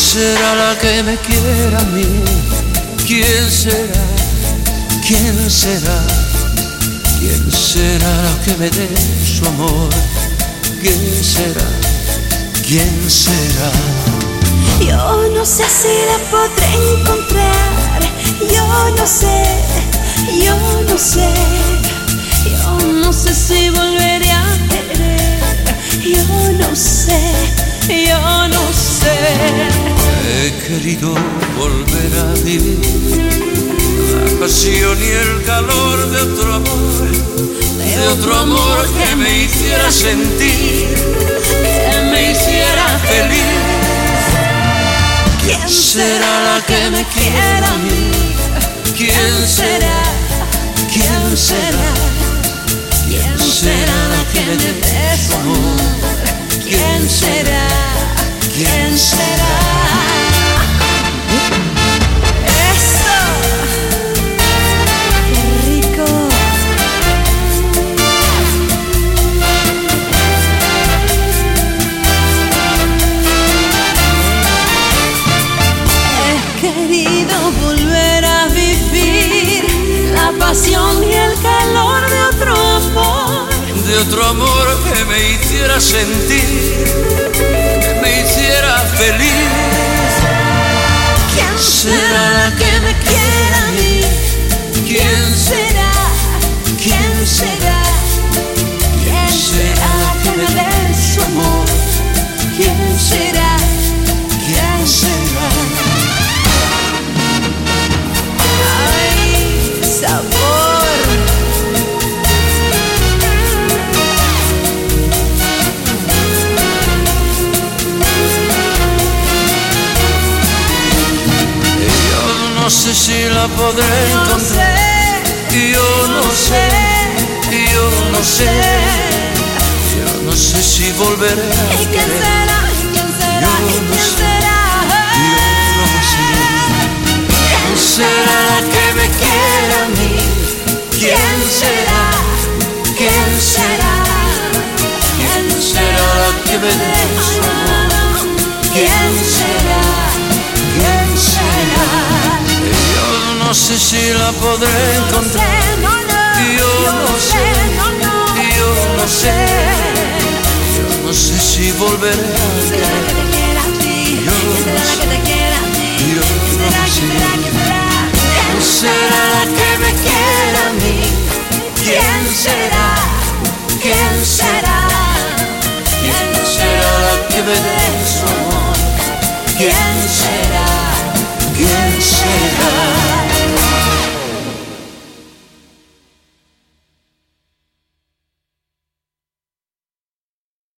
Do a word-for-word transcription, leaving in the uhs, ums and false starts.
será la que me quiera a mí? ¿Quién será? ¿Quién será? ¿Quién será la que me dé su amor? ¿Quién será? ¿Quién será? Yo no sé si la podré encontrar. Yo no sé, yo no sé. Yo no sé si volveré a querer. Yo no sé, yo no sé. He querido volver a vivir la pasión y el calor de otro amor, de otro amor que me hiciera sentir, que me hiciera feliz. ¿Quién será la que me quiera a mí? ¿Quién será? ¿Quién será? ¿Quién será la que me dé su amor? ¿Quién será? ¿Quién será? Eso, qué rico. He querido volver a vivir la pasión y el calor de otro amor, de otro amor que me hiciera sentir, que me hiciera feliz. ¿Quién será la que me quiera a mí? ¿Quién será? ¿Quién será? ¿Quién será la que me dé su amor? ¿Quién será? ¿Quién será? ¡Ay, sabor! No sé si la podré No encontrar. sé, Yo no sé, yo no sé. Yo no sé si volveré a ¿y quién querer. será? ¿Quién será? Yo ¿Y no quién sé, será? yo no sé. ¿Quién será la que me quiera a mí? ¿Quién será? ¿Quién será? ¿Quién será la que me dé su amor? ¿Quién será? ¿Quién será? Yo no sé si la podré encontrar. No, no, Yo no sé, no, no. yo no sé. Yo no sé si volveré a ¿Quién será la que te quiera a ti? Yo ¿Quién será la que te quiera a ti? Yo ¿Quién será? no ¿Quién sé. será? ¿Quién será? ¿Quién será la que me quiera a mí? ¿Quién será? ¿Quién será? ¿Quién será la que me dé su amor? ¿Quién será? ¿Quién será?